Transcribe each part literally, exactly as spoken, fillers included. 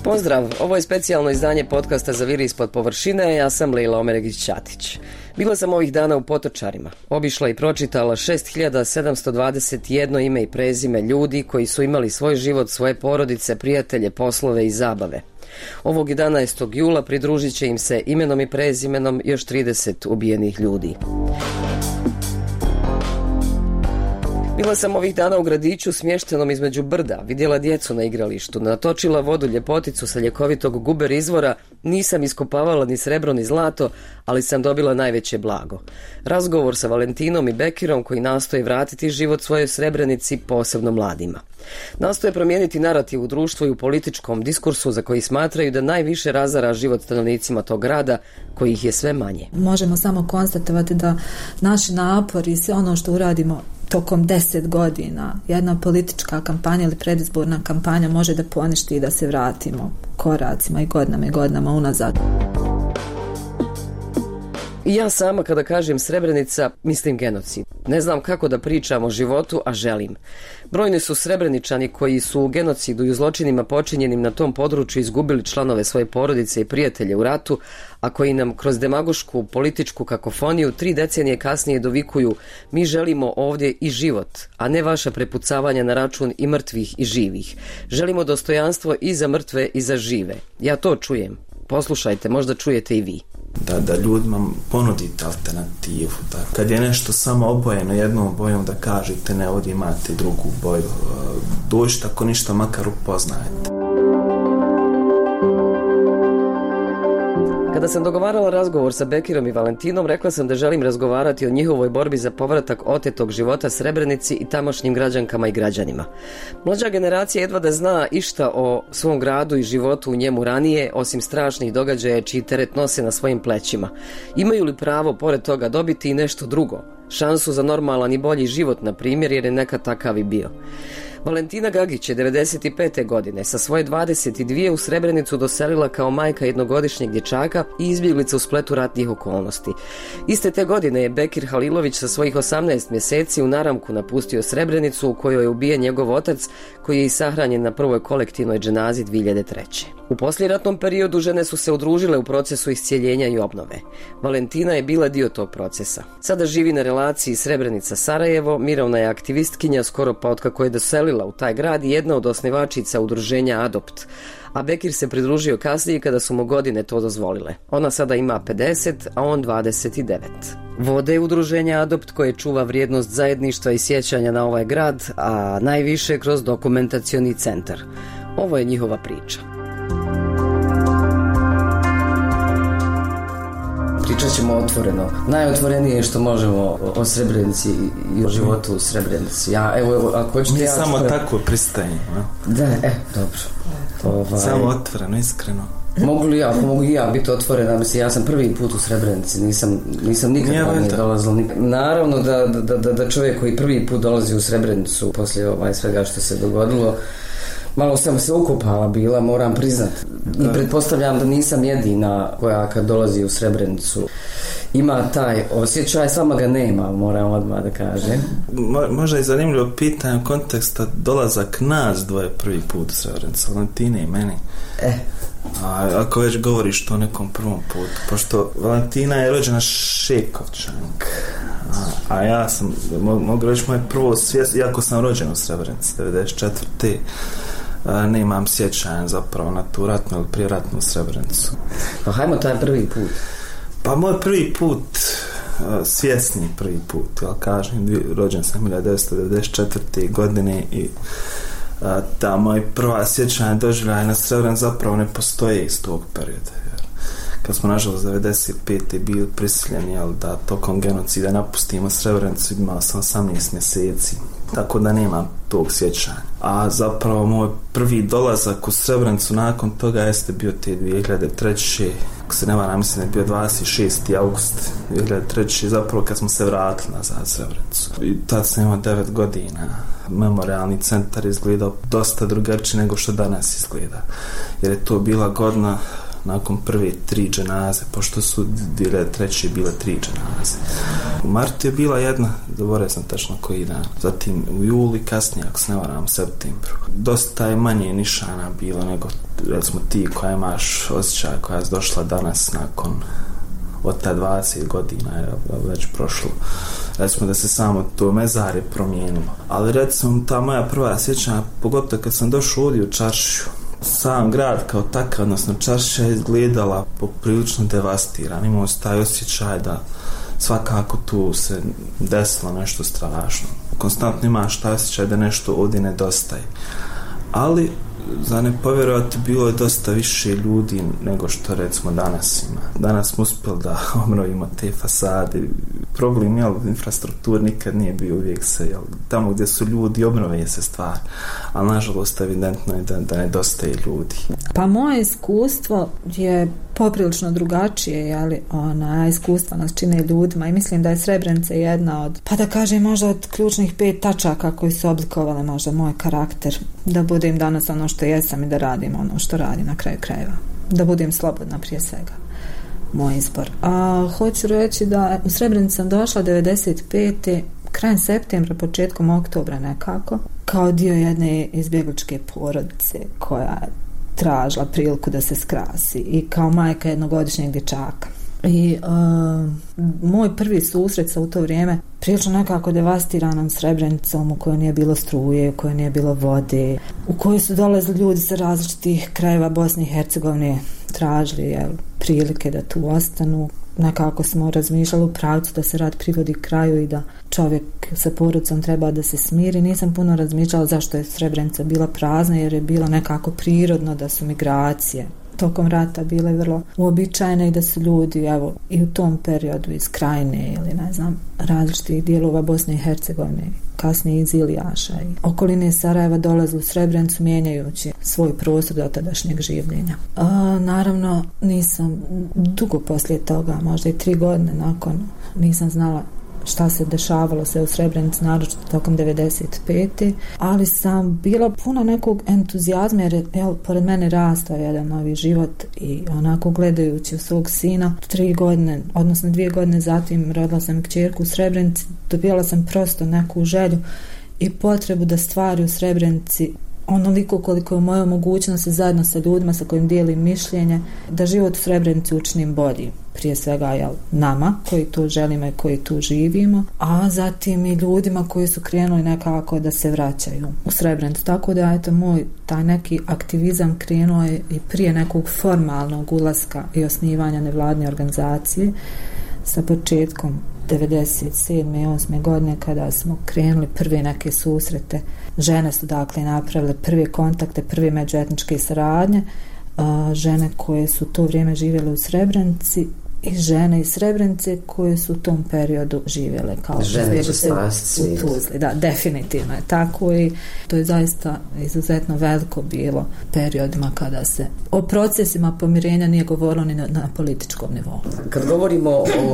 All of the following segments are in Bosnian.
Pozdrav, ovo je specijalno izdanje podcasta Zaviri ispod površine, ja sam Lejla Omeregić-Ćatić. Bila sam ovih dana u Potočarima, obišla i pročitala šest hiljada sedamsto dvadeset jedno ime i prezime ljudi koji su imali svoj život, svoje porodice, prijatelje, poslove i zabave. Ovog jedanaestog jula pridružit će im se imenom i prezimenom još trideset ubijenih ljudi. Bila sam ovih dana u gradiću smještenom između brda, vidjela djecu na igralištu, natočila vodu ljepoticu sa ljekovitog guber izvora, nisam iskopavala ni srebro ni zlato, ali sam dobila najveće blago. Razgovor sa Valentinom i Bekirom koji nastoje vratiti život svojoj Srebrenici, posebno mladima. Nastoje promijeniti narativ u društvu i u političkom diskursu za koji smatraju da najviše razara život stanovnicima tog grada, kojih je sve manje. Možemo samo konstatovati da naši napori i sve ono što uradimo tokom deset godina, jedna politička kampanja ili predizborna kampanja može da poništi i da se vratimo koracima i godinama i godinama unazad. I ja sama kada kažem Srebrenica, mislim genocid. Ne znam kako da pričam o životu, a želim. Brojni su Srebreničani koji su u genocidu i u zločinima počinjenim na tom području izgubili članove svoje porodice i prijatelje u ratu, a koji nam kroz demagošku političku kakofoniju tri decenije kasnije dovikuju: mi želimo ovdje i život, a ne vaša prepucavanja na račun i mrtvih i živih. Želimo dostojanstvo i za mrtve i za žive. Ja to čujem. Poslušajte, možda čujete i vi. Da, da ljudima ponudite alternativu. Da. Kad je nešto samo obojeno jednom bojom, da kažete ne, ovdje imate drugu boju. Dođite, ako ništa, makar upoznajte. Kada sam dogovarala razgovor sa Bekirom i Valentinom, rekla sam da želim razgovarati o njihovoj borbi za povratak otetog života Srebrenici i tamošnjim građankama i građanima. Mlađa generacija jedva da zna išta o svom gradu i životu u njemu ranije, osim strašnih događaja čiji teret nose na svojim plećima. Imaju li pravo pored toga dobiti i nešto drugo? Šansu za normalan i bolji život, na primjer, jer je nekad takav i bio. Valentina Gagić je devedeset pete godine sa svoje dvadeset dvije u Srebrenicu doselila kao majka jednogodišnjeg dječaka i izbjeglica u spletu ratnih okolnosti. Iste te godine je Bekir Halilović sa svojih osamnaest mjeseci u naramku napustio Srebrenicu, u kojoj je ubijen njegov otac, koji je i sahranjen na prvoj kolektivnoj dženazi dvije hiljade treće. U poslijeratnom periodu žene su se udružile u procesu iscijeljenja i obnove. Valentina je bila dio tog procesa. Sada živi na relaciji Srebrenica-Sarajevo, mirovna je aktivistkinja skoro pa otkako je doselila u taj grad i jedna od osnivačica udruženja Adopt. A Bekir se pridružio kasnije kada su mu godine to dozvolile. Ona sada ima pedeset, a on dvadeset devet. Vode udruženja Adopt koje čuva vrijednost zajedništva i sjećanja na ovaj grad, a najviše kroz dokumentacioni centar. Ovo je njihova priča. Pričat ćemo otvoreno. Najotvorenije što možemo o Srebrenici i o životu u Srebrenici. Ja, evo, evo, ako hoćete... Mi ja samo ću... tako pristajemo. Da, e, dobro. Ovaj... Samo otvoreno, iskreno. Mogu li ja, ako mogu i ja biti otvorena, mislim, ja sam prvi put u Srebrenici, nisam, nisam nikad nije dolazila. Nik... Naravno da, da, da, da čovjek koji prvi put dolazi u Srebrenicu poslije ovaj svega što se dogodilo, malo sam se ukopala bila, moram priznat. I pretpostavljam da nisam jedina koja kad dolazi u Srebrenicu ima taj osjećaj, sama ga nema, moram odmah da kažem. Mo, možda je zanimljivo pitanje u konteksta dolazak nas dvoje prvi put u Srebrenicu, Valentine i meni. E. A, ako već govoriš to o nekom prvom putu, pošto Valentina je rođena Šekovčanka, a, a ja sam, mo, mogu reći moje prvo svijest, iako sam rođen u Srebrenici devedeset četvrte nemam sjećanja zapravo na tu ratnu ili prijeratnu Srebrenicu. Pa hajmo taj prvi put. Pa moj prvi put, svjesni prvi put, ja kažem, rođen sam hiljadu devetsto devedeset četvrte godine i a, ta moja prva sjećanja doživljaja na Srebrenicu zapravo ne postoje iz tog perioda. Kad smo nažalost devedeset pete bili prisiljeni, jel, da tokom genocida napustimo Srebrenicu, imao sam osamnaest mjeseci, tako da nemam tog sjećanja. A zapravo moj prvi dolazak u Srebrenicu nakon toga jeste bio te dvije hiljade treće. Ako se ne varam, mislim da je bio dvadeset šesti august dvije hiljade treće, zapravo kad smo se vratili nazad u Srebrenicu. I tad sam imao devet godina. Memorialni centar izgledao dosta drugačije nego što danas izgleda. Jer je to bila godina nakon prve tri dženaze, pošto su dvije hiljade treće bile tri dženaze. U martu je bila jedna, zaboravio sam tačno koji dan, zatim u juli, kasnije, ako se ne varam, u septembru. Dosta je manje nišana bilo nego, recimo, ti koja imaš osjećaj, koja je došla danas nakon od ta dvadeset godina je već prošlo. Recimo da se samo to mezarje promijenilo. Ali recimo ta moja prva sjećanja, pogotovo kad sam došao ovdje u čaršiju, sam grad kao takav, odnosno čaršija je izgledala poprilično devastiran. Imao se taj osjećaj da svakako tu se desilo nešto strašno. Konstantno imaš taj osjećaj da nešto ovdje nedostaje. Ali za ne povjerovati, bilo je dosta više ljudi nego što recimo danas ima. Danas smo uspjeli da obnovimo te fasade. Problem, jel, infrastruktur nikad nije bio, uvijek se, jel, tamo gdje su ljudi obnove se stvar, ali nažalost evidentno je da, da nedostaje ljudi. Pa moje iskustvo je poprilično drugačije, jeli, ona iskustva nas čine ljudima i mislim da je Srebrenica jedna od, pa da kažem, možda od ključnih pet tačaka koji su oblikovale možda moj karakter, da budem danas ono što jesam i da radim ono što radim na kraju krajeva, da budem slobodna prije svega, moj izbor. A hoću reći da u Srebrenicu sam došla devedeset pete krajem septembra, početkom oktobra nekako, kao dio jedne izbjegličke porodice koja je tražila priliku da se skrasi i kao majka jednogodišnjeg dječaka. I uh, moj prvi susret sa u to vrijeme prilično nekako devastiranom Srebrenicom u kojoj nije bilo struje, u kojoj nije bilo vode, u kojoj su dolazili ljudi sa različitih krajeva Bosne i Hercegovine, tražili jel, prilike da tu ostanu. Nekako smo razmišljali u pravcu da se rad privodi kraju i da čovjek sa porodicom treba da se smiri. Nisam puno razmišljala zašto je Srebrenica bila prazna, jer je bilo nekako prirodno da su migracije tokom rata bile vrlo uobičajene i da su ljudi, evo, i u tom periodu iz Krajine ili ne znam, različitih dijelova Bosne i Hercegovine, kasnije iz Ilijaša i okoline Sarajeva dolaze u Srebrenicu mijenjajući svoj prostor do tadašnjeg življenja. A, naravno, nisam dugo poslije toga, možda i tri godine nakon, nisam znala šta se dešavalo se u Srebrenici, naročito tokom devedeset pete ali sam bila puna nekog entuzijazma jer je, jel, pored mene rastao jedan novi život i onako gledajući u svog sina tri godine, odnosno dvije godine zatim rodila sam kćerku u Srebrenici, dobila sam prosto neku želju i potrebu da stvari u Srebrenici onoliko koliko je u mojoj mogućnosti zajedno sa ljudima sa kojim dijelim mišljenje, da život u Srebrenici učinim bolji. Prije svega, jel, nama koji tu želimo i koji tu živimo, a zatim i ljudima koji su krenuli nekako da se vraćaju u Srebrenicu. Tako da, eto, moj taj neki aktivizam krenuo je i prije nekog formalnog ulaska i osnivanja nevladne organizacije sa početkom devedeset sedme i osme godine kada smo krenuli prve neke susrete. Žene su dakle napravile prve kontakte, prve međuetničke saradnje, žene koje su to vrijeme živjele u Srebrenici i žene iz Srebrenice koje su u tom periodu živjele kao žene će spasti u Tuzli. Da, definitivno je tako i to je zaista izuzetno veliko bilo periodima kada se o procesima pomirenja nije govorilo ni na, na političkom nivou. Kad govorimo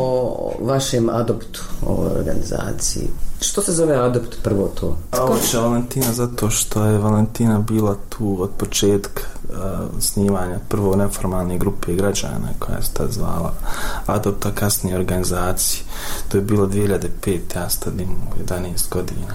o vašem adoptu, o organizaciji, što se zove adopt prvo to? Uopće Valentina zato što je Valentina bila tu od početka uh, snimanja prvo neformalne grupe građana koja se tad zvala Adopt, a kasnije organizacije. To je bilo dvije hiljade pete, ja sad imam jedanaest godina.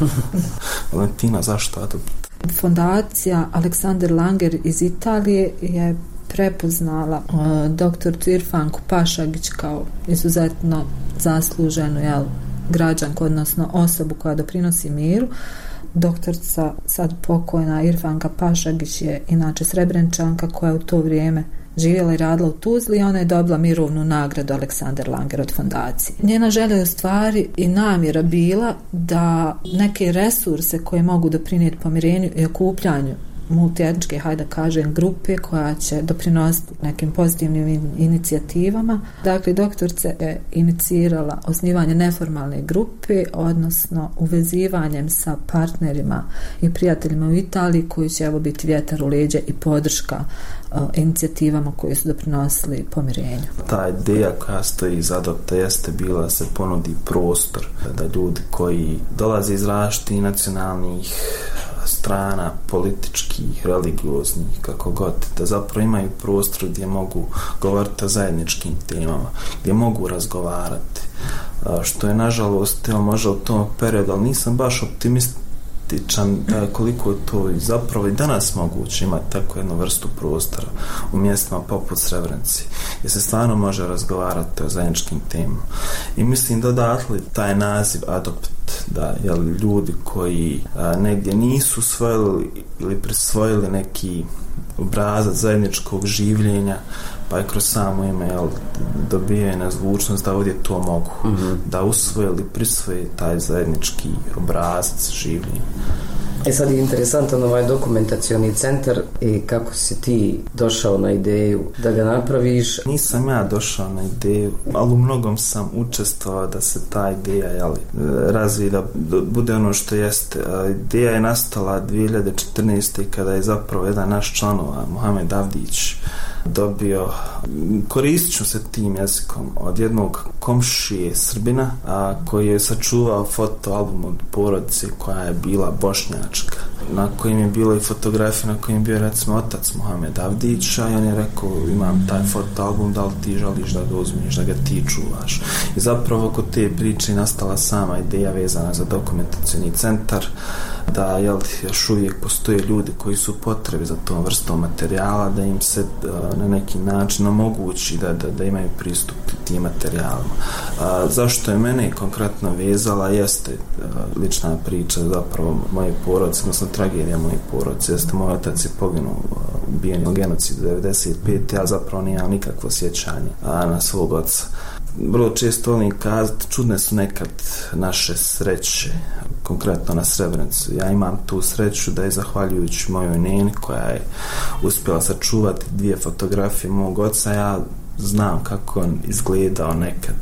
Valentina, zašto Adopt? Fondacija Aleksander Langer iz Italije je prepoznala uh, doktoricu Irfanku Pašagić kao izuzetno zasluženu, jel, građanku, odnosno osobu koja doprinosi miru. Doktorica, sad pokojna Irfanka Pašagić je inače Srebreničanka koja u to vrijeme živjela i radila u Tuzli i ona je dobila mirovnu nagradu Aleksander Langer od fondacije. Njena želja je u stvari i namjera bila da neke resurse koje mogu doprinijeti pomirenju i okupljanju multietničke, hajde da kažem, grupe koja će doprinositi nekim pozitivnim inicijativama. Dakle, doktorica je inicirala osnivanje neformalne grupe, odnosno uvezivanjem sa partnerima i prijateljima u Italiji koji će evo biti vjetar u leđa i podrška uh, inicijativama koje su doprinosili pomirenju. Ta ideja koja stoji iz Adopta jeste bila da se ponudi prostor da ljudi koji dolaze iz različitih nacionalnih strana, političkih, religioznih, kako god, da zapravo imaju prostor gdje mogu govoriti o zajedničkim temama, gdje mogu razgovarati, što je nažalost možda u tom periodu, ali nisam baš optimističan da koliko je to i zapravo i danas moguće imati takvu jednu vrstu prostora u mjestima poput Srebrenice, gdje se stvarno može razgovarati o zajedničkim temama. I mislim da odatle taj naziv Adopt, da jel, ljudi koji a, negdje nisu usvojili ili prisvojili neki obrazac zajedničkog življenja, pa je kroz samo ime jel, dobijena zvučnost da ovdje to mogu, mm-hmm. da usvoje ili prisvoje taj zajednički obrazac življenja. E sad je interesantan ovaj dokumentacioni centar i kako si ti došao na ideju da ga napraviš? Nisam ja došao na ideju, ali u mnogom sam učestvovao da se ta ideja jeli, razvije, da bude ono što jeste. Ideja je nastala dvije hiljade četrnaeste. kada je zapravo jedan naš članova, Mohamed Avdić, dobio, koristit ću se tim jezikom, od jednog komšije Srbina, a koji je sačuvao fotoalbum od porodice koja je bila bošnjačka, na kojim je bilo i fotografije na kojim je bio recimo otac Mohamed Avdića, i on je rekao, imam taj fotoalbum, da li ti želiš da ga uzmiješ, da ga ti čuvaš. I zapravo oko te priče nastala sama ideja vezana za dokumentacioni centar, da jel, još uvijek postoje ljudi koji su potrebi za tom vrstom materijala, da im se a, na neki način omogući da, da, da imaju pristup tim materijalima. A, zašto je mene konkretno vezala jeste a, lična priča zapravo moje porodice, odnosno tragedija moje porodice, jeste moj otac je poginuo ubijen u genocidu devedeset pete. Ja zapravo nemam nikakvo sjećanje a, na svog oca. Vrlo često volim kazati, čudne su nekad naše sreće, konkretno na Srebrenicu. Ja imam tu sreću da je zahvaljujući mojoj neni koja je uspjela sačuvati dvije fotografije mog oca, ja znam kako on izgledao nekad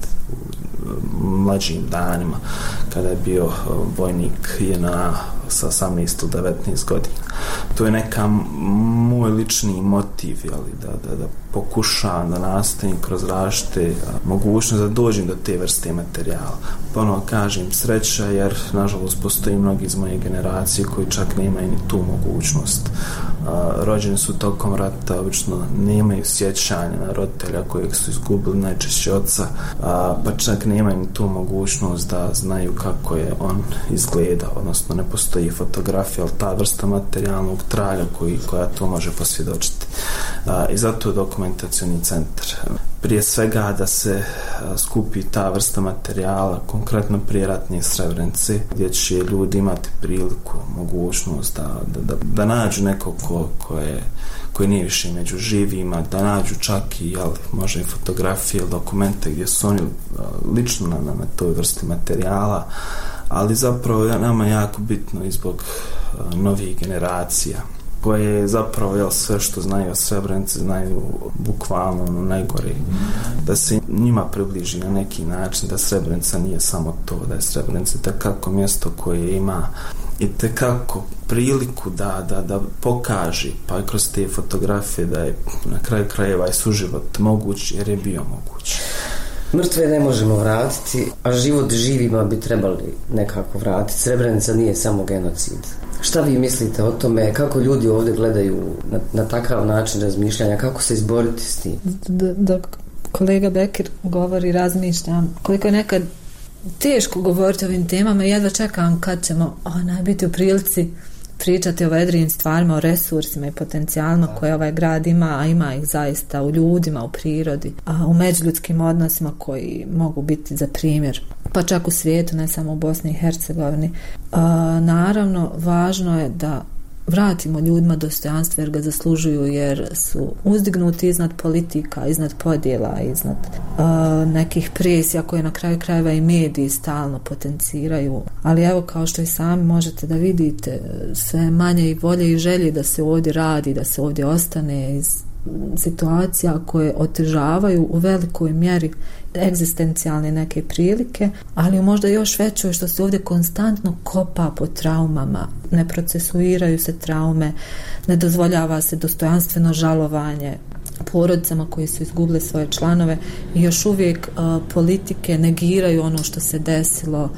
u mlađim danima kada je bio vojnik J N A sa osamnaest do devetnaest godina. To je neka moj lični motiv, jeli, da, da, da pokušavam da nastavim kroz različite mogućnosti da dođem do te vrste materijala. Ponovo kažem sreća, jer nažalost postoji mnogi iz moje generacije koji čak nemaju ni tu mogućnost. A, rođeni su tokom rata, obično nemaju sjećanja na roditelja kojeg su izgubili, najčešće oca, a, pa čak nemaju ni tu mogućnost da znaju kako je on izgledao, odnosno ne postoji fotografija, ali ta vrsta materijalnog traga koji, koja to može posvjedočiti. A, I zato je dokumentacioni centar. Prije svega da se a, skupi ta vrsta materijala, konkretno prije ratne Srebrenice, gdje će ljudi imati priliku, mogućnost da, da, da, da nađu nekog ko, ko je koji nije više među živima, da nađu čak i jel, može i fotografije ili dokumente gdje su oni a, lično na, na toj vrsti materijala, ali zapravo nama je jako bitno i zbog a, novih generacija koje zapravo jel, sve što znaju o Srebrenici znaju bukvalno ono najgore, da se njima približi na neki način da Srebrenica nije samo to, da je Srebrenica tekako mjesto koje ima i tekako priliku da, da, da pokaže, pa i kroz te fotografije da je na kraju krajeva i suživot moguć, jer je bio moguć. Mrtve ne možemo vratiti, a život živima bi trebali nekako vratiti. Srebrenica nije samo genocid. Šta vi mislite o tome, kako ljudi ovdje gledaju na, na takav način razmišljanja, kako se izboriti s tim? Dok kolega Bekir govori, razmišljam koliko je nekad teško govoriti o ovim temama i jedva čekam kad ćemo onaj biti u prilici pričati o vedrijim stvarima, o resursima i potencijalima koje ovaj grad ima, a ima ih zaista u ljudima, u prirodi, a u međuljudskim odnosima koji mogu biti za primjer, pa čak u svijetu, ne samo u Bosni i Hercegovini. A, naravno, važno je da vratimo ljudima dostojanstvo jer ga zaslužuju, jer su uzdignuti iznad politika, iznad podjela, iznad uh, nekih presija koje na kraju krajeva i mediji stalno potenciraju. Ali evo, kao što i sami možete da vidite, sve manje i volje i želje da se ovdje radi, da se ovdje ostane iz situacija koje otežavaju u velikoj mjeri egzistencijalne neke prilike, ali možda još većoj što se ovdje konstantno kopa po traumama, ne procesuiraju se traume, ne dozvoljava se dostojanstveno žalovanje porodicama koji su izgubili svoje članove i još uvijek uh, politike negiraju ono što se desilo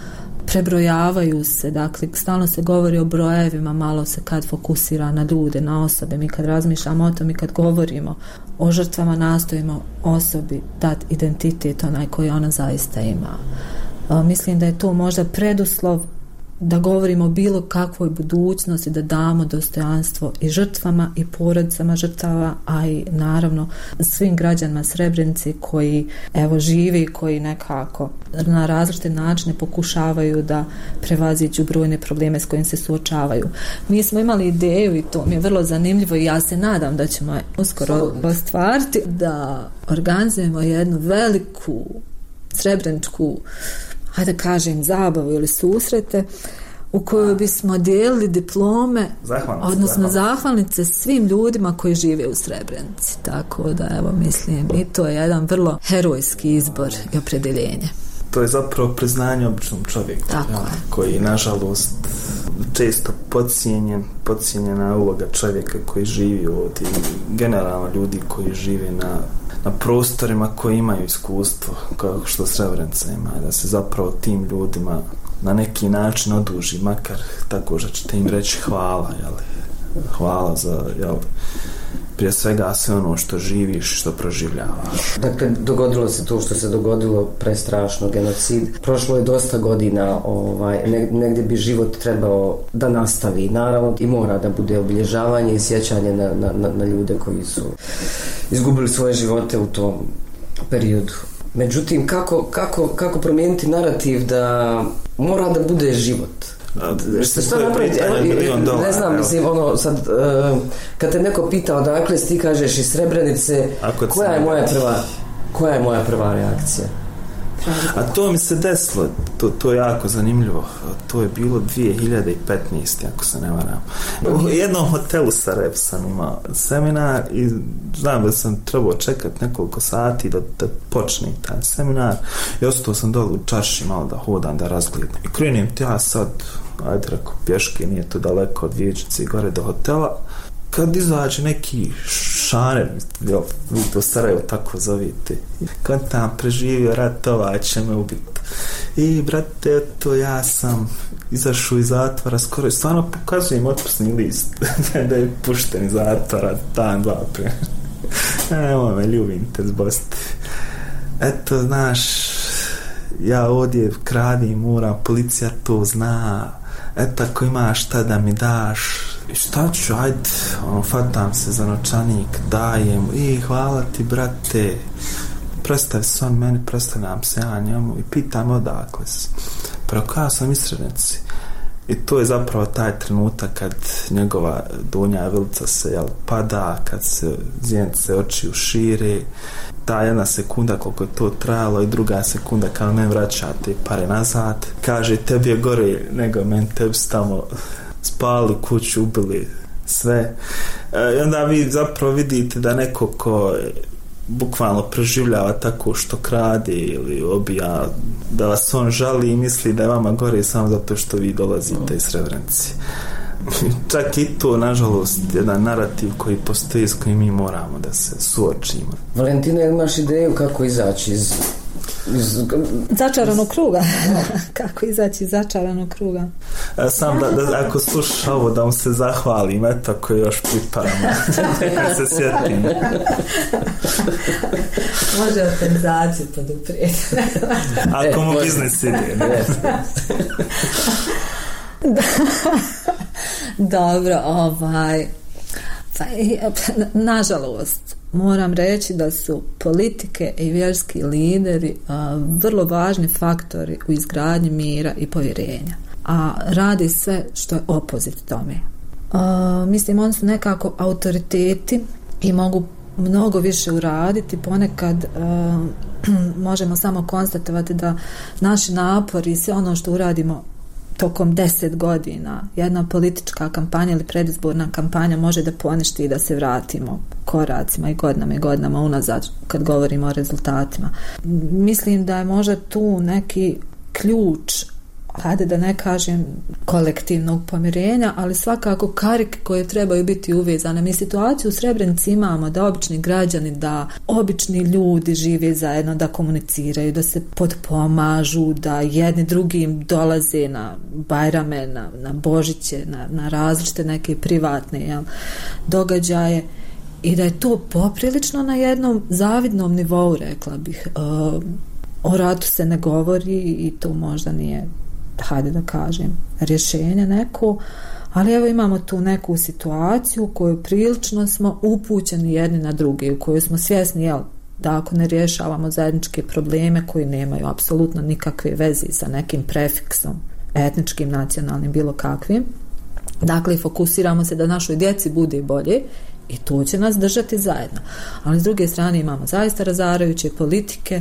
prebrojavaju se, dakle stalno se govori o brojevima, malo se kad fokusira na ljude, na osobe. Mi kad razmišljamo o tom i kad govorimo o žrtvama, nastojimo osobi dati identitet onaj koji ona zaista ima. A, mislim da je to možda preduslov da govorimo o bilo kakvoj budućnosti, da damo dostojanstvo i žrtvama i porodicama žrtava, a i naravno svim građanima Srebrenice koji evo žive i koji nekako na različite načine pokušavaju da prevaziđu brojne probleme s kojim se suočavaju. Mi smo imali ideju i to mi je vrlo zanimljivo i ja se nadam da ćemo uskoro ostvariti da organizujemo jednu veliku srebreničku, hajde da kažem, zabavu ili susrete u kojoj bismo dijelili diplome, zahvalnice, odnosno zahvalnice. zahvalnice svim ljudima koji žive u Srebrenici. Tako da, evo, mislim, i to je jedan vrlo herojski izbor i opredeljenje. To je zapravo priznanje običnom čovjeku, ja, koji, nažalost, često podcijenjen, podcijenjena uloga čovjeka koji živi ovdje i generalno ljudi koji žive na na prostorima koji imaju iskustvo kao što Srebrenica ima, da se zapravo tim ljudima na neki način oduži, makar tako što ćete im reći hvala, jel? Hvala za, jel, prije svega sve ono što živiš, što proživljavaš. Dakle, dogodilo se to što se dogodilo, prestrašno, genocid. Prošlo je dosta godina, ovaj, negdje bi život trebao da nastavi, naravno, i mora da bude obilježavanje i sjećanje na, na, na ljude koji su izgubili svoje živote u tom periodu. Međutim, kako, kako, kako promijeniti narativ da mora da bude život? Što što napraviti? Evo, ne znam, mislim, ono, sad, uh, kad te neko pita odakle si, ti kažeš iz Srebrenice, koja je moja prva, koja je moja prva reakcija? A to mi se desilo, to, to je jako zanimljivo. To je bilo dvije hiljade petnaeste. ako se ne varam. U jednom hotelu Sarajevo sam imao seminar i znam da sam trebao čekati nekoliko sati da, da počne taj seminar i ostao sam dole u čarši malo da hodam, da razgledam. I krenem ti ja sad, ajde rako, pješke, nije to daleko od Vijećnice i gore do hotela. Kad izađe neki šaner, jel, vi to Sarajevo tako zovite, kad tam preživio rat, ova će me ubiti. I, brate, to ja sam izašao iz zatvora, skoro, stvarno pokazujem otpusni list, da je pušten iz zatvora, dan, dva, prije. Evo me, ljubim te zbosti. Eto, znaš, ja ovdje kradim, moram, policija to zna, eto, ako imaš šta da mi daš, i šta ću, ajde, ono, fatam se za novčanik, dajem, i hvala ti, brate, predstavi se on meni, predstavljam se ja njemu i pitam odakle si. Preko ja sam iz Srebrenice. I to je zapravo taj trenutak kad njegova donja vilica se, jel, pada, kad se zjenice oči ušire, ta jedna sekunda koliko je to trajalo i druga sekunda kad me vraća te pare nazad, kaže tebi je gore nego men, tebi su tamo spali kuću, ubili sve. E, i onda vi zapravo vidite da neko ko bukvalno preživljava tako što krade ili obija, da vas on žali i misli da je vama gore samo zato što vi dolazite iz Srebrenice. Čak i to, nažalost, jedan narativ koji postoji s kojim mi moramo da se suočimo. Valentina, imaš ideju kako izaći iz... iz... začaranog kruga? Kako izaći iz začaranog kruga? Ja sam da, da ako slušaš ovo da vam se zahvalim, eto ako još priparamo da se sjetim. Može organizaciju poduprijeti. Ako mu biznis ide. Dobro, ovaj pa, nažalost moram reći da su politike i vjerski lideri a, vrlo važni faktori u izgradnji mira i povjerenja, a radi sve što je opozit tome. A, mislim, oni su nekako autoriteti i mogu mnogo više uraditi. Ponekad a, možemo samo konstatovati da naši napori i sve ono što uradimo tokom deset godina, jedna politička kampanja ili predizborna kampanja može da poništi i da se vratimo koracima i godinama i godinama unazad kad govorimo o rezultatima. Mislim da je možda tu neki ključ hajde da ne kažem kolektivnog pomirenja, ali svakako karike koje trebaju biti uvezane. Mi situaciju u Srebrenici imamo da obični građani, da obični ljudi žive zajedno, da komuniciraju, da se potpomažu, da jedni drugim dolaze na Bajrame, na, na Božiće, na, na različite neke privatne jel, događaje i da je to poprilično na jednom zavidnom nivou, rekla bih. Uh, o ratu se ne govori i to možda nije, hajde da kažem, rješenje neko, ali evo imamo tu neku situaciju u kojoj prilično smo upućeni jedni na druge, u kojoj smo svjesni, jel, da ako ne rješavamo zajedničke probleme koji nemaju apsolutno nikakve veze sa nekim prefiksom etničkim, nacionalnim, bilo kakvim, dakle fokusiramo se da našoj djeci bude bolje i to će nas držati zajedno. Ali s druge strane imamo zaista razarajuće politike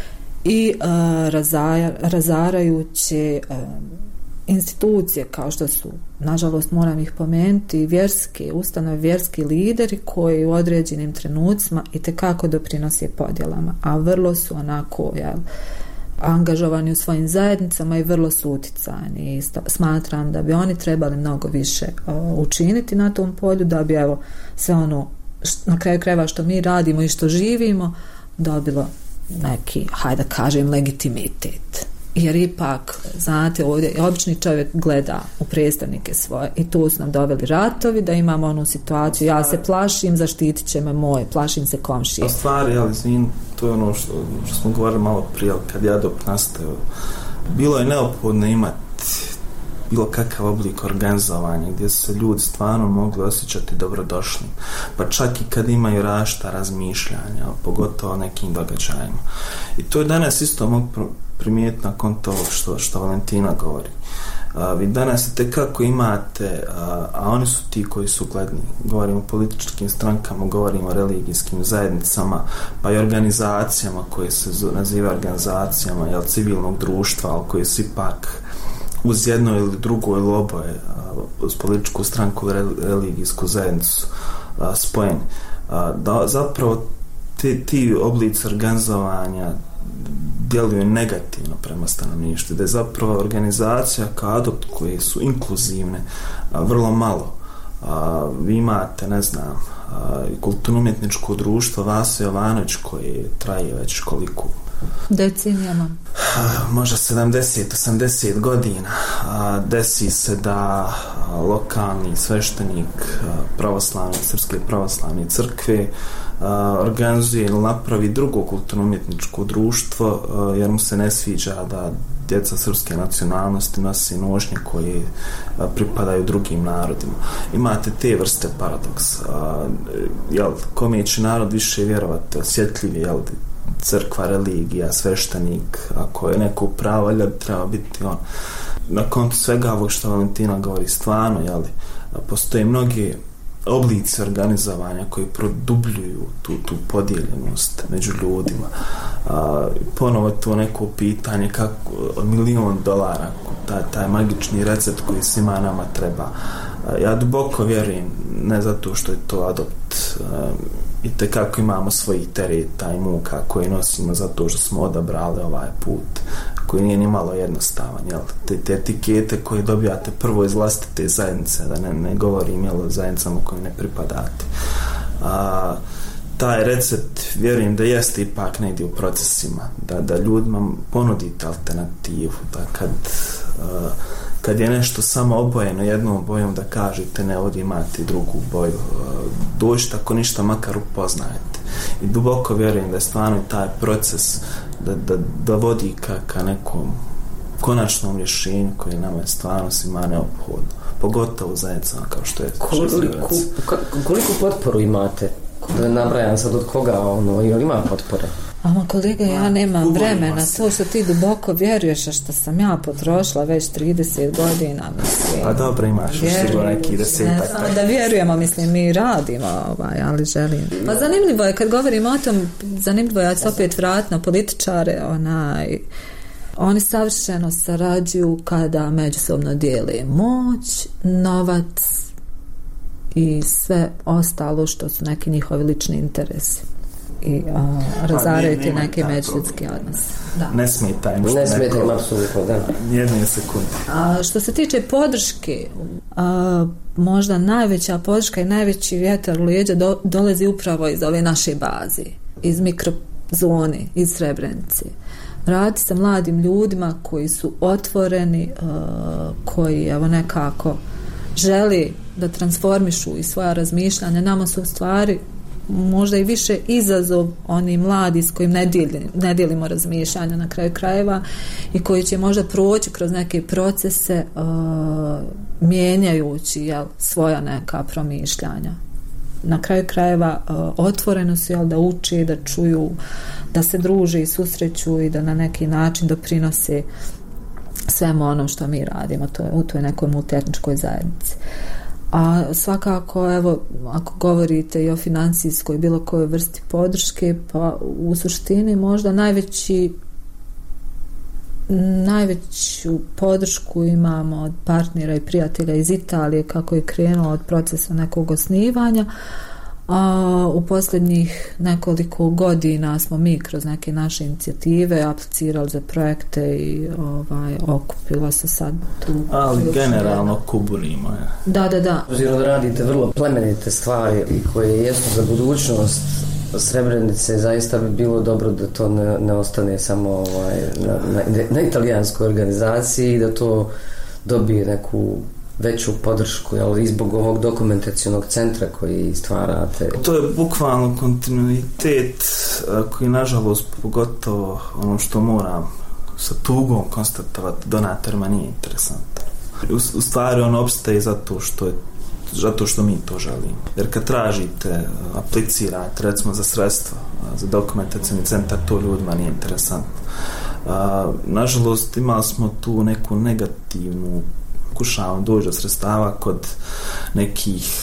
i uh, razaja, razarajuće uh, institucije kao što su, nažalost moram ih pomenuti, vjerske ustanove, vjerski lideri koji u određenim trenucima itekako doprinose podjelama, a vrlo su onako, jel, angažovani u svojim zajednicama i vrlo su uticajni i smatram da bi oni trebali mnogo više uh, učiniti na tom polju, da bi evo sve ono št, na kraju krajeva što mi radimo i što živimo dobilo neki, hajde da kažem, legitimitet. Jer ipak, znate, ovdje obični čovjek gleda u predstavnike svoje i tu su nam doveli ratovi, da imamo onu situaciju, ja se plašim, zaštitit će me moj, plašim se komšije. A stvari, ali izvin, to je ono što, što smo govorili malo prije, kad je Adop nastao, bilo je neophodno imati bilo kakav oblik organizovanja gdje su se ljudi stvarno mogli osjećati dobrodošlim, pa čak i kad imaju različita razmišljanja, pogotovo nekim događajima. I to je danas isto mogu primijetiti nakon toga što, što Valentina govori. A, vi danas itekako imate, a, a oni su ti koji su gledni, govorimo o političkim strankama, govorimo o religijskim zajednicama, pa i organizacijama koje se nazivaju organizacijama jel, civilnog društva, ali koje su ipak uz jedno ili drugo ili oboje, uz političku stranku ili religijsku zajednicu a, spojeni. A, da zapravo ti, ti oblici organizovanja djeluju negativno prema stanovništvu, da je zapravo organizacija kao Adopt koje su inkluzivne a, vrlo malo. A, vi imate, ne znam, kulturno-umjetničko društvo Vaso Jovanović koje traje već koliko decenijama, možda sedamdeset osamdeset godina. Desi se da lokalni sveštenik pravoslavne, srpske pravoslavne crkve organizuje ili napravi drugo kulturno-umjetničko društvo jer mu se ne sviđa da djeca srpske nacionalnosti nosi nošnje koje pripadaju drugim narodima. Imate te vrste paradoks. Jel, kome će narod više vjerovati, osjetljivije, jel, crkva, religija, sveštenik, ako je neko pravo, valjda bi treba biti on. Na kontu svega ovog što Valentina govori, stvarno, jel, postoje mnogi oblici organizovanja koji produbljuju tu, tu podijeljenost među ljudima. A, ponovo to neko pitanje kako milion dolara, taj, taj magični recept koji svima nama treba. A, ja duboko vjerujem, ne zato što je to Adopt, a, i tekako imamo svojih tereta i muka koje nosimo zato što smo odabrali ovaj put koji nije ni malo jednostavan, jel? Te, te etikete koje dobijate prvo iz vlastite zajednice, da ne, ne govorim, jel, o zajednicama koje ne pripadate. A, taj recept, vjerujem da jeste ipak negdje u procesima, da, da ljudima ponudite alternativu, da kad a, kad je nešto samo obojeno jednom bojom, da kažete ne, ovdje imate drugu boju, dođite ako ništa makar upoznajete. I duboko vjerujem da je stvarno taj proces da, da, da vodi ka, ka nekom konačnom rješenju koje nama je stvarno svima neophodno, pogotovo zajednicama kao što je koliko, koliko potporu imate? Da nabrajam sad od koga, ono, ima potpore? Ama kolega, ja nemam vremena, to što ti duboko vjeruješ, a što sam ja potrošila već trideset godina, mislim. Pa dobro, imaš što neki desetak. Ne, da vjerujemo, mislim, mi radimo, ovaj, ali želim. Pa zanimljivo je, kad govorimo o tom, zanimljivo je, ja se opet vrat na političare, onaj, oni savršeno sarađuju kada međusobno dijele moć, novac i sve ostalo što su neki njihovi lični interesi. i a, razaraju ti neki međuljudski odnos. Da. Ne smeta im. Ne smeta im, apsolutno, da. Jedne sekunde. A što se tiče podrške, a, možda najveća podrška i najveći vjetar u leđa do, dolazi upravo iz ove naše baze, iz mikrozone, iz Srebrenice. Raditi sa mladim ljudima koji su otvoreni, a, koji evo nekako želi da transformišu i svoja razmišljanja. Nama su u stvari možda i više izazov oni mladi s kojim ne, dijeli, ne dijelimo razmišljanja na kraju krajeva i koji će možda proći kroz neke procese uh, mijenjajući jel, svoja neka promišljanja. Na kraju krajeva uh, otvoreno su jel, da uči, da čuju, da se druže i susreću i da na neki način doprinose svemu ono što mi radimo to je, u toj nekoj multietničkoj zajednici. A svakako, evo, ako govorite i o financijskoj bilo kojoj vrsti podrške, pa u suštini možda najveći najveću podršku imamo od partnera i prijatelja iz Italije kako je krenulo od procesa nekog osnivanja, a u posljednjih nekoliko godina smo mi kroz neke naše inicijative aplicirali za projekte i ovaj, okupilo se sad tu. Ali generalno kuburimo je. Da, da, da. Obzirom da radite vrlo plemenite stvari i koje jesu za budućnost Srebrenice, zaista bi bilo dobro da to ne, ne ostane samo ovaj, na, na, na italijanskoj organizaciji i da to dobije neku veću podršku, jel, i zbog ovog dokumentacionog centra koji stvarate. To je bukvalno kontinuitet koji, nažalost, pogotovo ono što moram sa tugom konstatovati, donatorima nije interesantan. U, u stvari on opstaje zato što je zato što mi to želimo. Jer kad tražite, aplicirate recimo za sredstva, za dokumentacioni centar, to ljudima nije interesantno. A, nažalost, imali smo tu neku negativnu pokušavamo doći do sredstava kod nekih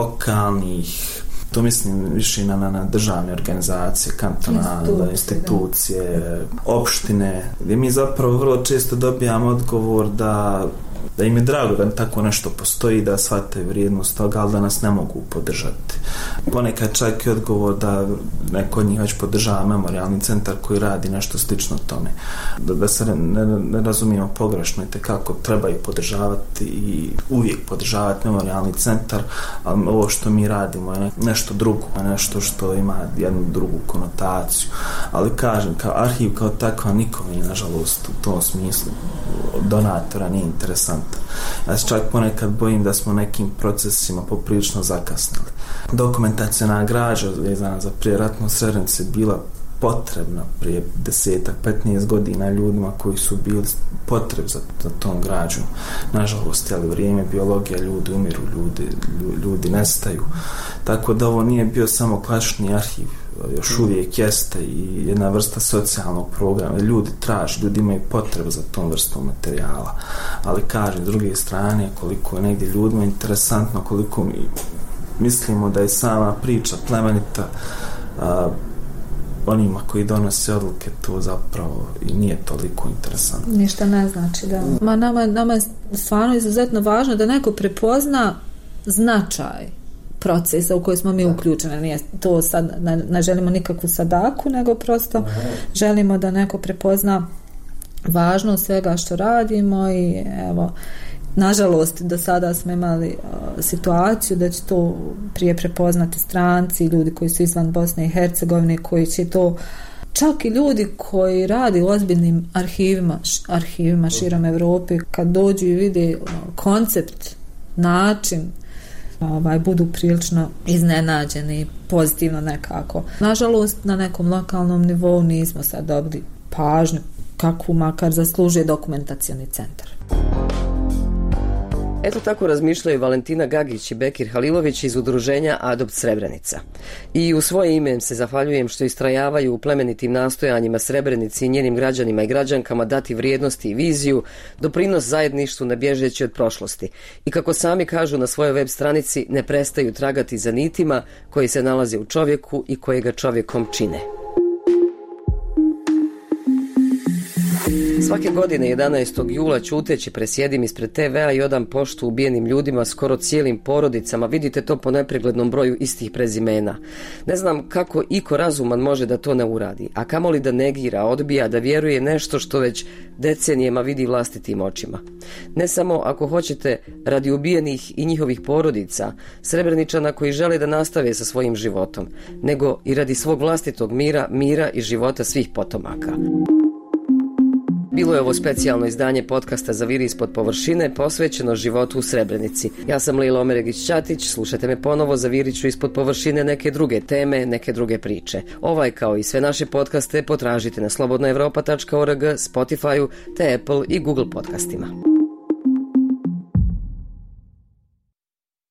lokalnih, to mislim više na, na, na državne organizacije, kantonalne institucije, opštine, gdje mi zapravo vrlo često dobijamo odgovor da da im je drago da tako nešto postoji, da shvate vrijednost toga, ali da nas ne mogu podržati. Ponekad čak i odgovor da neko od njih već podržava memorijalni centar koji radi nešto slično tome. Da, da se ne, ne, ne razumijemo pogrešno i tekako treba i podržavati i uvijek podržavati memorijalni centar, ali ovo što mi radimo je nešto drugo, nešto što ima jednu drugu konotaciju. Ali kažem, kao arhiv kao takva nikome je, nažalost, u tom smislu donatora nije interesant. Ja se čak ponekad bojim da smo nekim procesima poprilično zakasnili. Dokumentacijona građa vezana za prijeratnu Srebrenicu bila potrebna prije desetak, petnaest godina ljudima koji su bili potreb za, za tom građom. Nažalost, jeli, vrijeme, biologija, ljudi umiru, ljudi, ljudi nestaju. Tako da ovo nije bio samo klasični arhiv, još uvijek jeste i jedna vrsta socijalnog programa. Ljudi traže, ljudi imaju potrebu za tom vrstom materijala. Ali kažem, s druge strane, koliko je negdje ljudima interesantno, koliko mi mislimo da je sama priča plemenita, a, onima koji donose odluke to zapravo i nije toliko interesantno. Ništa ne znači, da. Ma nama, nama je stvarno izuzetno važno da neko prepozna značaj procesa u koji smo mi uključeni. Nije to sad, ne, ne želimo nikakvu sadaku, nego prosto želimo da neko prepozna važnost svega što radimo i evo, nažalost, do sada smo imali uh, situaciju da će to prije prepoznati stranci, ljudi koji su izvan Bosne i Hercegovine, koji će to, čak i ljudi koji radi u ozbiljnim arhivima, š, arhivima širom Evrope, kad dođu i vide uh, koncept, način, ovaj, budu prilično iznenađeni, pozitivno nekako. Nažalost, na nekom lokalnom nivou nismo sad dobili pažnju kakvu makar zaslužuje dokumentacioni centar. Eto tako razmišljaju Valentina Gagić i Bekir Halilović iz udruženja Adopt Srebrenica. I u svoje ime im se zahvaljujem što istrajavaju u plemenitim nastojanjima Srebrenici i njenim građanima i građankama dati vrijednosti i viziju, doprinos zajedništvu ne bježeći od prošlosti. I kako sami kažu na svojoj web stranici, ne prestaju tragati za nitima koji se nalaze u čovjeku i koje ga čovjekom čine. Svake godine jedanaestog jula ćuteći presjedim ispred te vea i odam poštu ubijenim ljudima, skoro cijelim porodicama. Vidite to po nepreglednom broju istih prezimena. Ne znam kako iko razuman može da to ne uradi, a kamoli da negira, odbija, da vjeruje nešto što već decenijema vidi vlastitim očima. Ne samo, ako hoćete, radi ubijenih i njihovih porodica, Srebreničana koji žele da nastave sa svojim životom, nego i radi svog vlastitog mira, mira i života svih potomaka. Bilo je ovo specijalno izdanje podcasta Zaviri ispod površine, posvećeno životu u Srebrenici. Ja sam Lila Omeregić-Ćatić, slušajte me ponovo, zavirit ću ispod površine neke druge teme, neke druge priče. Ovaj kao i sve naše podcaste potražite na slobodna evropa tačka org, Spotify-u te Apple i Google podcastima.